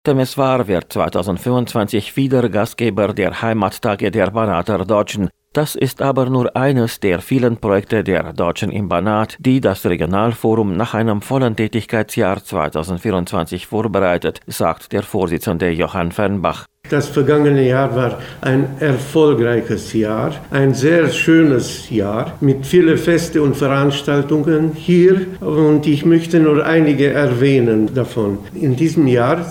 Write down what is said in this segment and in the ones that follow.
Temeswar wird 2025 wieder Gastgeber der Heimattage der Banater Deutschen. Das ist aber nur eines der vielen Projekte der Deutschen im Banat, die das Regionalforum nach einem vollen Tätigkeitsjahr 2024 vorbereitet, sagt der Vorsitzende Johann Fernbach. Das vergangene Jahr war ein erfolgreiches Jahr, ein sehr schönes Jahr mit vielen Feste und Veranstaltungen hier, und ich möchte nur einige erwähnen davon. In diesem Jahr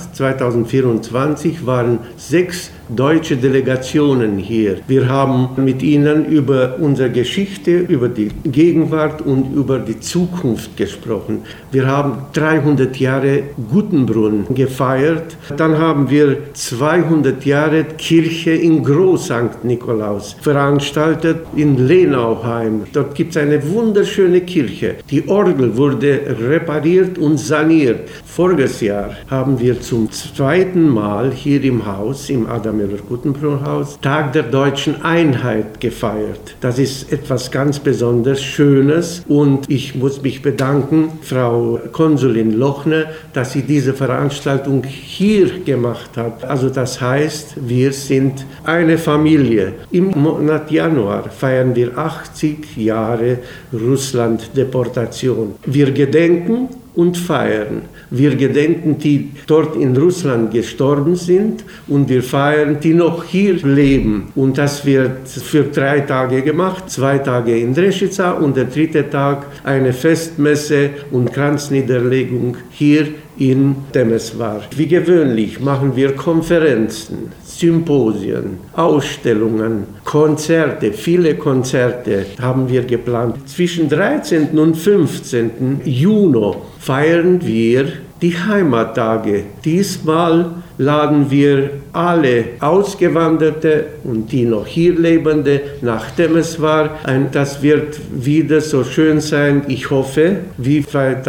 2024 waren 6 deutsche Delegationen hier. Wir haben mit ihnen über unsere Geschichte, über die Gegenwart und über die Zukunft gesprochen. Wir haben 300 Jahre Guttenbrunn gefeiert. Dann haben wir 200 Jahre Kirche in Groß St. Nikolaus veranstaltet in Lenauheim. Dort gibt es eine wunderschöne Kirche. Die Orgel wurde repariert und saniert. Voriges Jahr haben wir zum 2. Mal hier im Haus, im Adam Müller-Guttenbrunn-Haus, Tag der deutschen Einheit gefeiert. Das ist etwas ganz besonders Schönes, und ich muss mich bedanken, Frau Konsulin Lochner, dass sie diese Veranstaltung hier gemacht hat. Also das heißt, wir sind eine Familie. Im Monat Januar feiern wir 80 Jahre Russland-Deportation. Wir gedenken und feiern. Wir gedenken, die dort in Russland gestorben sind, und wir feiern, die noch hier leben. Und das wird für 3 Tage gemacht, 2 Tage in Dreščica und der 3. Tag eine Festmesse und Kranzniederlegung hier in Temeswar. Wie gewöhnlich machen wir Konferenzen, Symposien, Ausstellungen, Konzerte, viele Konzerte haben wir geplant. Zwischen 13. und 15. Juni feiern wir die Heimattage. Diesmal laden wir alle Ausgewanderte und die noch hier Lebende nach Temeswar ein. Das wird wieder so schön sein, ich hoffe, wie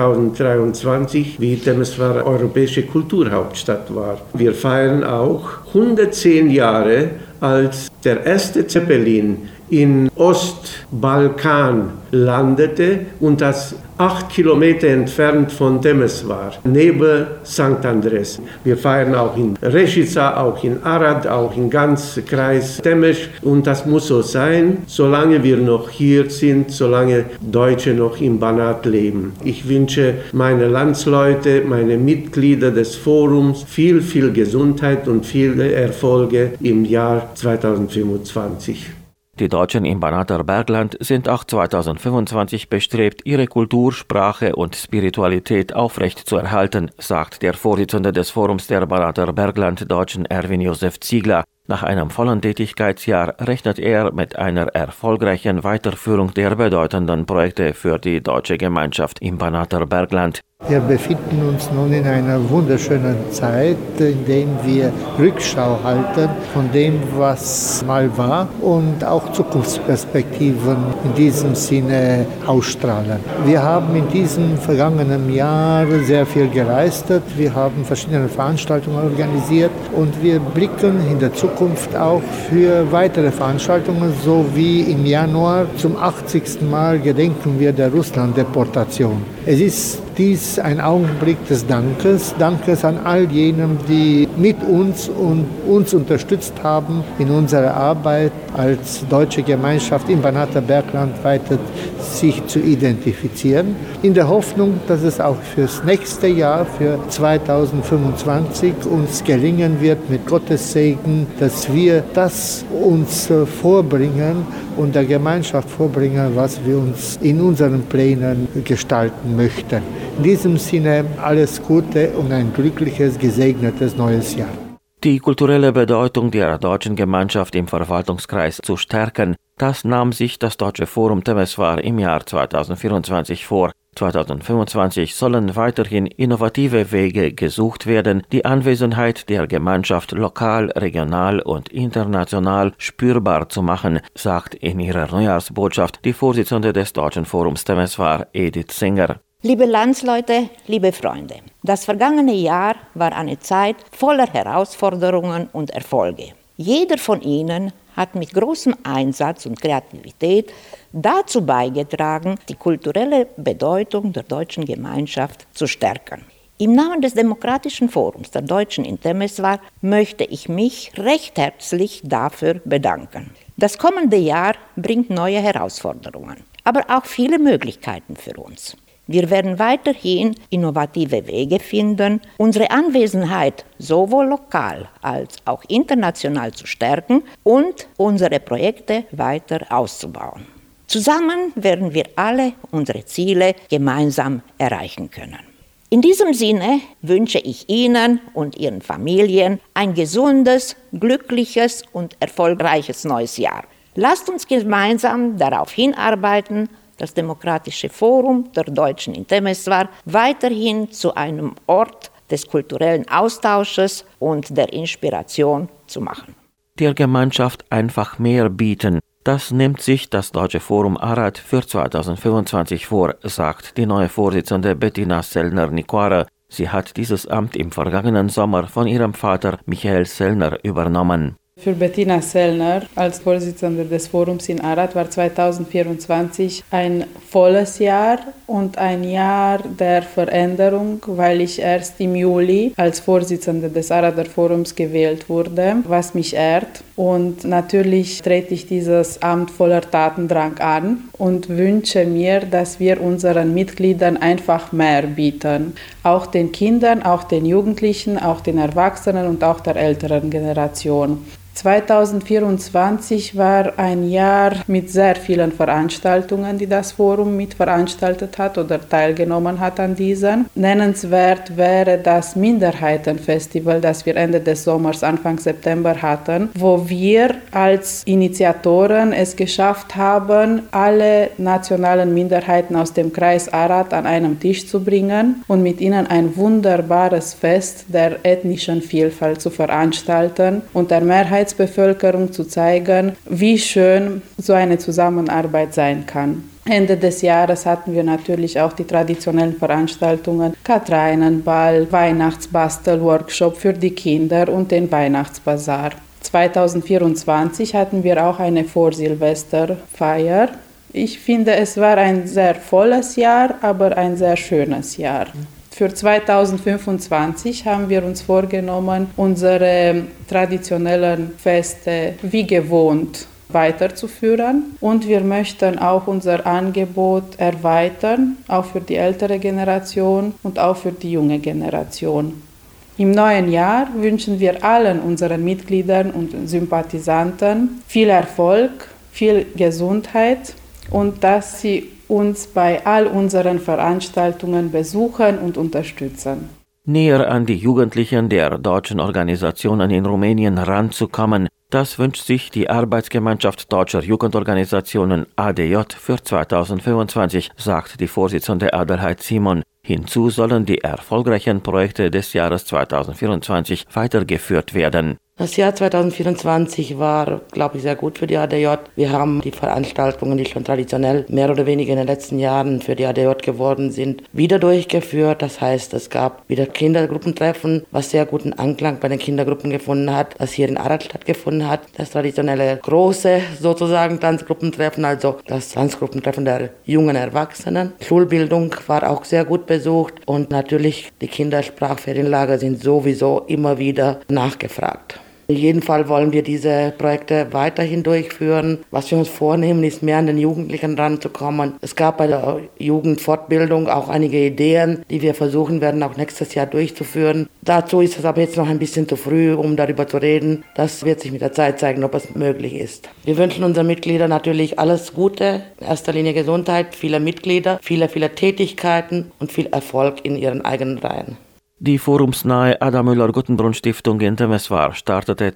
2023, wie Temeswar europäische Kulturhauptstadt war. Wir feiern auch 110 Jahre, als der erste Zeppelin in Ostbalkan landete, und das 8 Kilometer entfernt von Temeswar, neben St. Andres. Wir feiern auch in Dreščica, auch in Arad, auch im ganzen Kreis Temes, und das muss so sein, solange wir noch hier sind, solange Deutsche noch im Banat leben. Ich wünsche meine Landsleute, meine Mitglieder des Forums viel, viel Gesundheit und viele Erfolge im Jahr 2025. Die Deutschen im Banater Bergland sind auch 2025 bestrebt, ihre Kultur, Sprache und Spiritualität aufrechtzuerhalten, sagt der Vorsitzende des Forums der Banater Bergland-Deutschen Erwin Josef Ziegler. Nach einem vollen Tätigkeitsjahr rechnet er mit einer erfolgreichen Weiterführung der bedeutenden Projekte für die deutsche Gemeinschaft im Banater Bergland. Wir befinden uns nun in einer wunderschönen Zeit, in der wir Rückschau halten von dem, was mal war, und auch Zukunftsperspektiven in diesem Sinne ausstrahlen. Wir haben in diesem vergangenen Jahr sehr viel geleistet. Wir haben verschiedene Veranstaltungen organisiert, und wir blicken in der Zukunft auch für weitere Veranstaltungen, so wie im Januar zum 80. Mal gedenken wir der Russland-Deportation. Es ist dies ein Augenblick des Dankes an all jenen, die mit uns und uns unterstützt haben, in unserer Arbeit als deutsche Gemeinschaft im Banater Bergland weiter sich zu identifizieren, in der Hoffnung, dass es auch fürs nächste Jahr, für 2025, uns gelingen wird, mit Gottes Segen, dass wir das uns vorbringen und der Gemeinschaft vorbringen, was wir uns in unseren Plänen gestalten möchten. In diesem Sinne alles Gute und ein glückliches, gesegnetes neues Jahr. Die kulturelle Bedeutung der deutschen Gemeinschaft im Verwaltungskreis zu stärken, das nahm sich das Deutsche Forum Temeswar im Jahr 2024 vor. 2025 sollen weiterhin innovative Wege gesucht werden, die Anwesenheit der Gemeinschaft lokal, regional und international spürbar zu machen, sagt in ihrer Neujahrsbotschaft die Vorsitzende des Deutschen Forums Temeswar, Edith Singer. Liebe Landsleute, liebe Freunde, das vergangene Jahr war eine Zeit voller Herausforderungen und Erfolge. Jeder von Ihnen hat mit großem Einsatz und Kreativität dazu beigetragen, die kulturelle Bedeutung der deutschen Gemeinschaft zu stärken. Im Namen des Demokratischen Forums der Deutschen in Temeswar möchte ich mich recht herzlich dafür bedanken. Das kommende Jahr bringt neue Herausforderungen, aber auch viele Möglichkeiten für uns. Wir werden weiterhin innovative Wege finden, unsere Anwesenheit sowohl lokal als auch international zu stärken und unsere Projekte weiter auszubauen. Zusammen werden wir alle unsere Ziele gemeinsam erreichen können. In diesem Sinne wünsche ich Ihnen und Ihren Familien ein gesundes, glückliches und erfolgreiches neues Jahr. Lasst uns gemeinsam darauf hinarbeiten, das Demokratische Forum der Deutschen in Temeswar weiterhin zu einem Ort des kulturellen Austausches und der Inspiration zu machen. Der Gemeinschaft einfach mehr bieten. Das nimmt sich das Deutsche Forum Arad für 2025 vor, sagt die neue Vorsitzende Bettina Sellner-Nicoara. Sie hat dieses Amt im vergangenen Sommer von ihrem Vater Michael Sellner übernommen. Für Bettina Sellner als Vorsitzende des Forums in Arad war 2024 ein volles Jahr und ein Jahr der Veränderung, weil ich erst im Juli als Vorsitzende des Arader Forums gewählt wurde, was mich ehrt. Und natürlich trete ich dieses Amt voller Tatendrang an und wünsche mir, dass wir unseren Mitgliedern einfach mehr bieten. Auch den Kindern, auch den Jugendlichen, auch den Erwachsenen und auch der älteren Generation. 2024 war ein Jahr mit sehr vielen Veranstaltungen, die das Forum mitveranstaltet hat oder teilgenommen hat an diesen. Nennenswert wäre das Minderheitenfestival, das wir Ende des Sommers, Anfang September hatten, wo wir als Initiatoren es geschafft haben, alle nationalen Minderheiten aus dem Kreis Arad an einem Tisch zu bringen und mit ihnen ein wunderbares Fest der ethnischen Vielfalt zu veranstalten und der Mehrheitsbevölkerung zu zeigen, wie schön so eine Zusammenarbeit sein kann. Ende des Jahres hatten wir natürlich auch die traditionellen Veranstaltungen, Katrainenball, Weihnachtsbastel-Workshop für die Kinder und den Weihnachtsbazar. 2024 hatten wir auch eine Vorsilvesterfeier. Ich finde, es war ein sehr volles Jahr, aber ein sehr schönes Jahr. Für 2025 haben wir uns vorgenommen, unsere traditionellen Feste wie gewohnt weiterzuführen und wir möchten auch unser Angebot erweitern, auch für die ältere Generation und auch für die junge Generation. Im neuen Jahr wünschen wir allen unseren Mitgliedern und Sympathisanten viel Erfolg, viel Gesundheit und dass sie uns bei all unseren Veranstaltungen besuchen und unterstützen. Näher an die Jugendlichen der deutschen Organisationen in Rumänien ranzukommen, das wünscht sich die Arbeitsgemeinschaft deutscher Jugendorganisationen ADJ für 2025, sagt die Vorsitzende Adelheid Simon. Hinzu sollen die erfolgreichen Projekte des Jahres 2024 weitergeführt werden. Das Jahr 2024 war, glaube ich, sehr gut für die ADJ. Wir haben die Veranstaltungen, die schon traditionell mehr oder weniger in den letzten Jahren für die ADJ geworden sind, wieder durchgeführt. Das heißt, es gab wieder Kindergruppentreffen, was sehr guten Anklang bei den Kindergruppen gefunden hat, das hier in Arad stattgefunden hat. Das traditionelle große sozusagen Tanzgruppentreffen, also das Tanzgruppentreffen der jungen Erwachsenen. Schulbildung war auch sehr gut besucht und natürlich die Kindersprachferienlager sind sowieso immer wieder nachgefragt. In jedem Fall wollen wir diese Projekte weiterhin durchführen. Was wir uns vornehmen, ist mehr an den Jugendlichen ranzukommen. Es gab bei der Jugendfortbildung auch einige Ideen, die wir versuchen werden, auch nächstes Jahr durchzuführen. Dazu ist es aber jetzt noch ein bisschen zu früh, um darüber zu reden. Das wird sich mit der Zeit zeigen, ob es möglich ist. Wir wünschen unseren Mitgliedern natürlich alles Gute, in erster Linie Gesundheit, viele Mitglieder, viele Tätigkeiten und viel Erfolg in ihren eigenen Reihen. Die forumsnahe Adam Müller-Guttenbrunn-Stiftung in Temeswar startete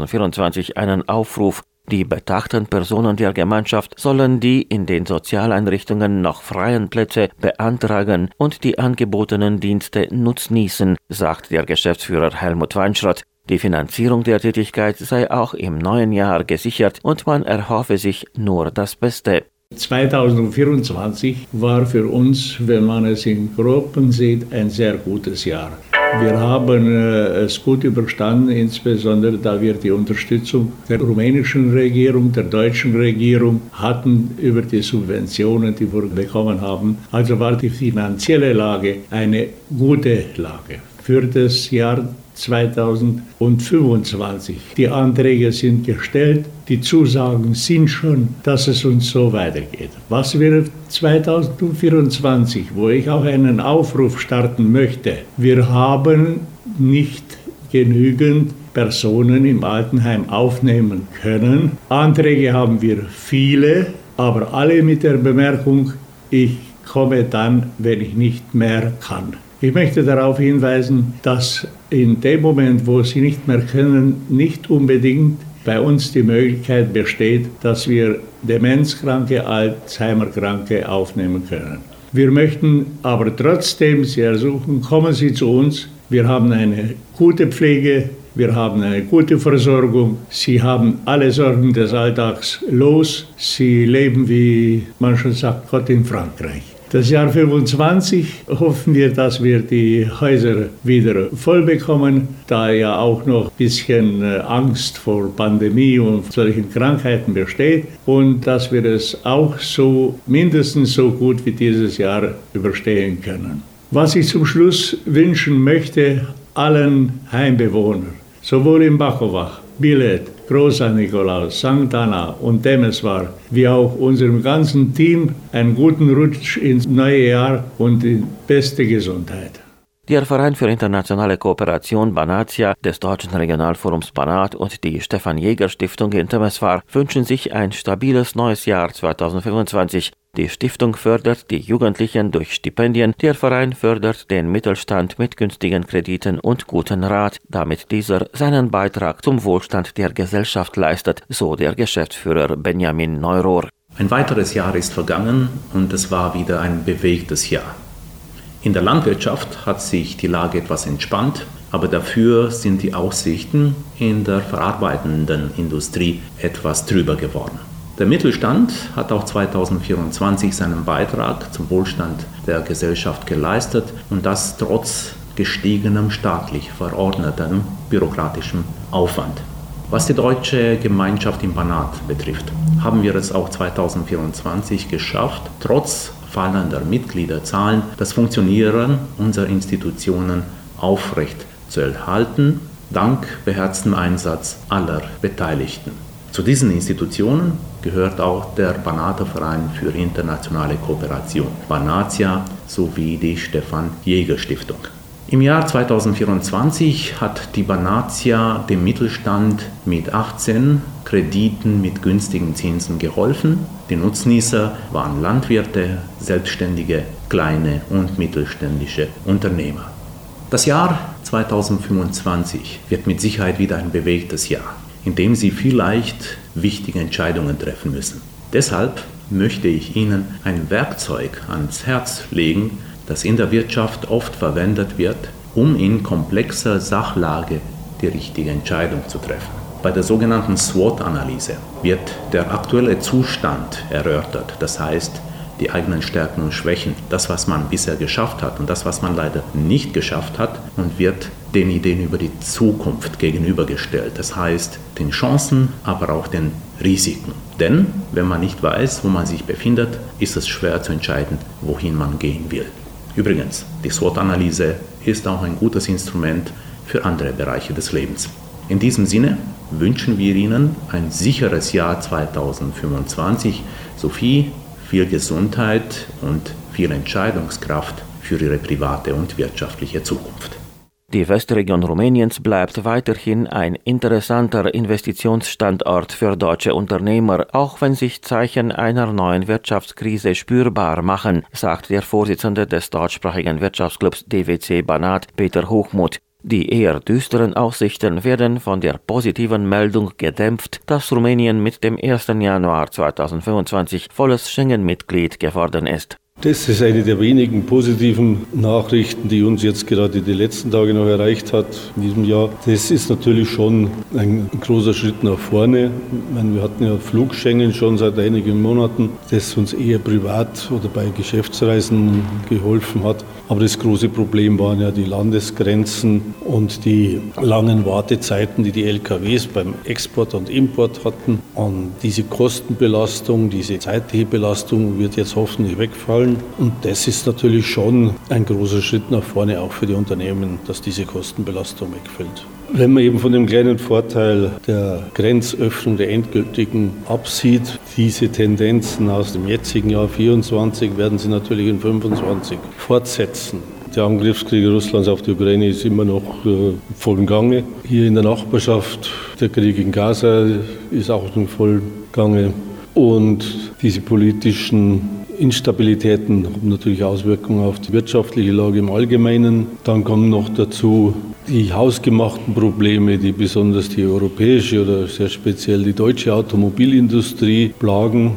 2024 einen Aufruf. Die betagten Personen der Gemeinschaft sollen die in den Sozialeinrichtungen noch freien Plätze beantragen und die angebotenen Dienste nutznießen, sagt der Geschäftsführer Helmut Weinschrott. Die Finanzierung der Tätigkeit sei auch im neuen Jahr gesichert und man erhoffe sich nur das Beste. 2024 war für uns, wenn man es in Gruppen sieht, ein sehr gutes Jahr. Wir haben es gut überstanden, insbesondere da wir die Unterstützung der rumänischen Regierung, der deutschen Regierung hatten über die Subventionen, die wir bekommen haben. Also war die finanzielle Lage eine gute Lage für das Jahr 2025. Die Anträge sind gestellt, die Zusagen sind schon, dass es uns so weitergeht. Was wird 2024, wo ich auch einen Aufruf starten möchte? Wir haben nicht genügend Personen im Altenheim aufnehmen können. Anträge haben wir viele, aber alle mit der Bemerkung, ich komme dann, wenn ich nicht mehr kann. Ich möchte darauf hinweisen, dass in dem Moment, wo sie nicht mehr können, nicht unbedingt bei uns die Möglichkeit besteht, dass wir Demenzkranke, Alzheimerkranke aufnehmen können. Wir möchten aber trotzdem Sie ersuchen, kommen Sie zu uns. Wir haben eine gute Pflege, wir haben eine gute Versorgung. Sie haben alle Sorgen des Alltags los. Sie leben, wie man schon sagt, Gott in Frankreich. Das Jahr 2025 hoffen wir, dass wir die Häuser wieder voll bekommen, da ja auch noch ein bisschen Angst vor Pandemie und solchen Krankheiten besteht und dass wir es auch so mindestens so gut wie dieses Jahr überstehen können. Was ich zum Schluss wünschen möchte, allen Heimbewohnern, sowohl in Bachovach, Bilet, Großer Nikolaus, St. Anna und Temeswar, wie auch unserem ganzen Team einen guten Rutsch ins neue Jahr und die beste Gesundheit. Der Verein für internationale Kooperation Banatia des Deutschen Regionalforums Banat und die Stefan-Jäger-Stiftung in Temeswar wünschen sich ein stabiles neues Jahr 2025. Die Stiftung fördert die Jugendlichen durch Stipendien, der Verein fördert den Mittelstand mit günstigen Krediten und guten Rat, damit dieser seinen Beitrag zum Wohlstand der Gesellschaft leistet, so der Geschäftsführer Benjamin Neurohr. Ein weiteres Jahr ist vergangen und es war wieder ein bewegtes Jahr. In der Landwirtschaft hat sich die Lage etwas entspannt, aber dafür sind die Aussichten in der verarbeitenden Industrie etwas trüber geworden. Der Mittelstand hat auch 2024 seinen Beitrag zum Wohlstand der Gesellschaft geleistet und das trotz gestiegenem staatlich verordnetem bürokratischen Aufwand. Was die deutsche Gemeinschaft im Banat betrifft, haben wir es auch 2024 geschafft, trotz fallender Mitgliederzahlen das Funktionieren unserer Institutionen aufrecht zu erhalten, dank beherztem Einsatz aller Beteiligten. Zu diesen Institutionen gehört auch der Banater Verein für internationale Kooperation, Banatia, sowie die Stefan-Jäger-Stiftung. Im Jahr 2024 hat die Banatia dem Mittelstand mit 18 Krediten mit günstigen Zinsen geholfen. Die Nutznießer waren Landwirte, Selbstständige, kleine und mittelständische Unternehmer. Das Jahr 2025 wird mit Sicherheit wieder ein bewegtes Jahr, in dem Sie vielleicht wichtige Entscheidungen treffen müssen. Deshalb möchte ich Ihnen ein Werkzeug ans Herz legen, das in der Wirtschaft oft verwendet wird, um in komplexer Sachlage die richtige Entscheidung zu treffen. Bei der sogenannten SWOT-Analyse wird der aktuelle Zustand erörtert, das heißt die eigenen Stärken und Schwächen, das, was man bisher geschafft hat und das, was man leider nicht geschafft hat, und wird den Ideen über die Zukunft gegenübergestellt, das heißt den Chancen, aber auch den Risiken. Denn wenn man nicht weiß, wo man sich befindet, ist es schwer zu entscheiden, wohin man gehen will. Übrigens, die SWOT-Analyse ist auch ein gutes Instrument für andere Bereiche des Lebens. In diesem Sinne wünschen wir Ihnen ein sicheres Jahr 2025 sowie viel Gesundheit und viel Entscheidungskraft für Ihre private und wirtschaftliche Zukunft. Die Westregion Rumäniens bleibt weiterhin ein interessanter Investitionsstandort für deutsche Unternehmer, auch wenn sich Zeichen einer neuen Wirtschaftskrise spürbar machen, sagt der Vorsitzende des deutschsprachigen Wirtschaftsclubs DWC Banat, Peter Hochmuth. Die eher düsteren Aussichten werden von der positiven Meldung gedämpft, dass Rumänien mit dem 1. Januar 2025 volles Schengen-Mitglied geworden ist. Das ist eine der wenigen positiven Nachrichten, die uns jetzt gerade die letzten Tage noch erreicht hat in diesem Jahr. Das ist natürlich schon ein großer Schritt nach vorne. Wir hatten ja Flugschengen schon seit einigen Monaten, das uns eher privat oder bei Geschäftsreisen geholfen hat. Aber das große Problem waren ja die Landesgrenzen und die langen Wartezeiten, die die LKWs beim Export und Import hatten. Und diese Kostenbelastung, diese zeitliche Belastung wird jetzt hoffentlich wegfallen. Und das ist natürlich schon ein großer Schritt nach vorne, auch für die Unternehmen, dass diese Kostenbelastung wegfällt. Wenn man eben von dem kleinen Vorteil der Grenzöffnung, der endgültigen absieht, diese Tendenzen aus dem jetzigen Jahr 24 werden sie natürlich in 25 fortsetzen. Der Angriffskrieg Russlands auf die Ukraine ist immer noch voll Gange. Hier in der Nachbarschaft, der Krieg in Gaza ist auch in vollem Gange. Und diese politischen Instabilitäten haben natürlich Auswirkungen auf die wirtschaftliche Lage im Allgemeinen. Dann kommen noch dazu die hausgemachten Probleme, die besonders die europäische oder sehr speziell die deutsche Automobilindustrie plagen.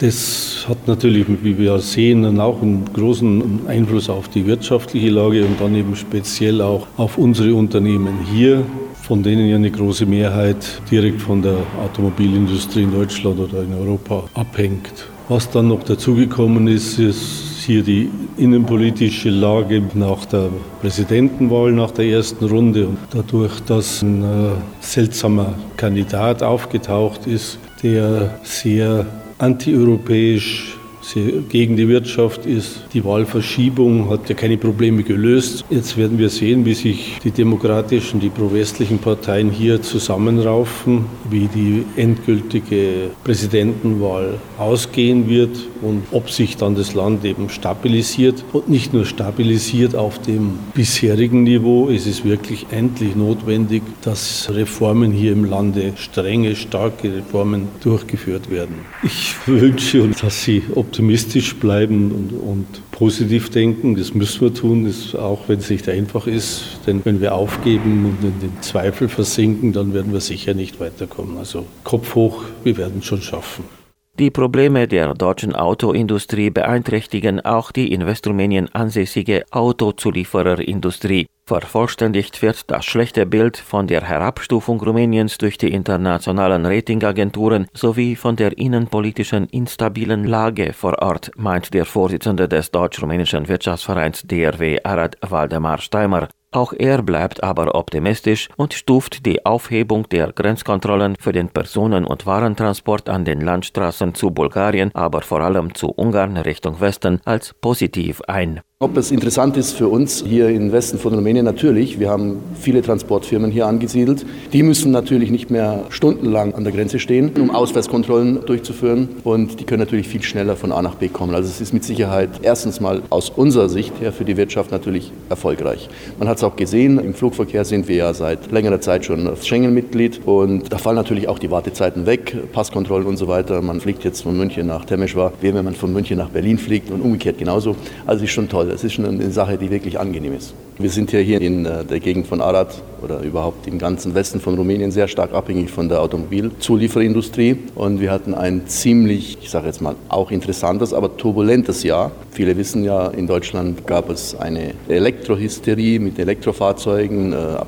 Das hat natürlich, wie wir sehen, dann auch einen großen Einfluss auf die wirtschaftliche Lage und dann eben speziell auch auf unsere Unternehmen hier, von denen ja eine große Mehrheit direkt von der Automobilindustrie in Deutschland oder in Europa abhängt. Was dann noch dazugekommen ist, ist hier die innenpolitische Lage nach der Präsidentenwahl, nach der ersten Runde. Und dadurch, dass ein seltsamer Kandidat aufgetaucht ist, der sehr antieuropäisch, sehr gegen die Wirtschaft ist. Die Wahlverschiebung hat ja keine Probleme gelöst. Jetzt werden wir sehen, wie sich die demokratischen, die pro-westlichen Parteien hier zusammenraufen, wie die endgültige Präsidentenwahl ausgehen wird und ob sich dann das Land eben stabilisiert und nicht nur stabilisiert auf dem bisherigen Niveau. Es ist wirklich endlich notwendig, dass Reformen hier im Lande, strenge, starke Reformen durchgeführt werden. Ich wünsche uns, dass Sie optimistisch bleiben und positiv denken. Das müssen wir tun, auch wenn es nicht einfach ist. Denn wenn wir aufgeben und in den Zweifel versinken, dann werden wir sicher nicht weiterkommen. Also Kopf hoch, wir werden es schon schaffen. Die Probleme der deutschen Autoindustrie beeinträchtigen auch die in Westrumänien ansässige Autozuliefererindustrie. Vervollständigt wird das schlechte Bild von der Herabstufung Rumäniens durch die internationalen Ratingagenturen sowie von der innenpolitischen instabilen Lage vor Ort, meint der Vorsitzende des deutsch-rumänischen Wirtschaftsvereins DRW Arad, Waldemar Steimer. Auch er bleibt aber optimistisch und stuft die Aufhebung der Grenzkontrollen für den Personen- und Warentransport an den Landstraßen zu Bulgarien, aber vor allem zu Ungarn Richtung Westen als positiv ein. Ob es interessant ist für uns hier im Westen von Rumänien, natürlich. Wir haben viele Transportfirmen hier angesiedelt. Die müssen natürlich nicht mehr stundenlang an der Grenze stehen, um Ausweiskontrollen durchzuführen. Und die können natürlich viel schneller von A nach B kommen. Also es ist mit Sicherheit erstens mal aus unserer Sicht her für die Wirtschaft natürlich erfolgreich. Man hat es auch gesehen, im Flugverkehr sind wir ja seit längerer Zeit schon Schengen-Mitglied. Und da fallen natürlich auch die Wartezeiten weg, Passkontrollen und so weiter. Man fliegt jetzt von München nach Temeschwar, wie wenn man von München nach Berlin fliegt und umgekehrt genauso. Also es ist schon toll. Es ist schon eine Sache, die wirklich angenehm ist. Wir sind ja hier in der Gegend von Arad oder überhaupt im ganzen Westen von Rumänien sehr stark abhängig von der Automobilzulieferindustrie. Und wir hatten ein ziemlich, ich sage jetzt mal, auch interessantes, aber turbulentes Jahr. Viele wissen ja, in Deutschland gab es eine Elektrohysterie mit Elektrofahrzeugen. Ab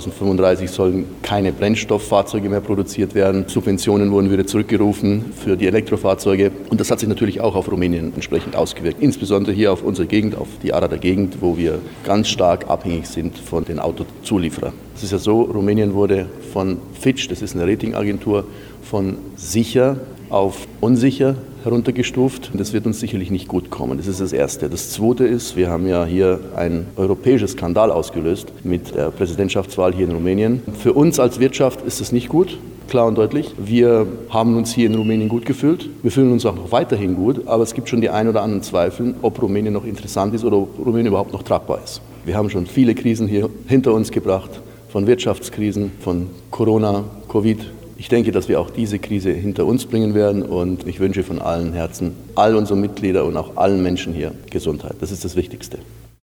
2035 sollen keine Brennstofffahrzeuge mehr produziert werden. Subventionen wurden wieder zurückgerufen für die Elektrofahrzeuge. Und das hat sich natürlich auch auf Rumänien entsprechend ausgewirkt. Insbesondere hier auf unsere Gegend, auf die Arader Gegend, wo wir ganz stark abhängig sind von den Autozulieferern. Es ist ja so, Rumänien wurde von Fitch, das ist eine Ratingagentur, von sicher auf unsicher heruntergestuft. Das wird uns sicherlich nicht gut kommen. Das ist das Erste. Das Zweite ist, wir haben ja hier ein europäisches Skandal ausgelöst mit der Präsidentschaftswahl hier in Rumänien. Für uns als Wirtschaft ist es nicht gut. Klar und deutlich. Wir haben uns hier in Rumänien gut gefühlt. Wir fühlen uns auch noch weiterhin gut, aber es gibt schon die ein oder anderen Zweifel, ob Rumänien noch interessant ist oder ob Rumänien überhaupt noch tragbar ist. Wir haben schon viele Krisen hier hinter uns gebracht, von Wirtschaftskrisen, von Corona, Covid. Ich denke, dass wir auch diese Krise hinter uns bringen werden und ich wünsche von allen Herzen all unseren Mitgliedern und auch allen Menschen hier Gesundheit. Das ist das Wichtigste.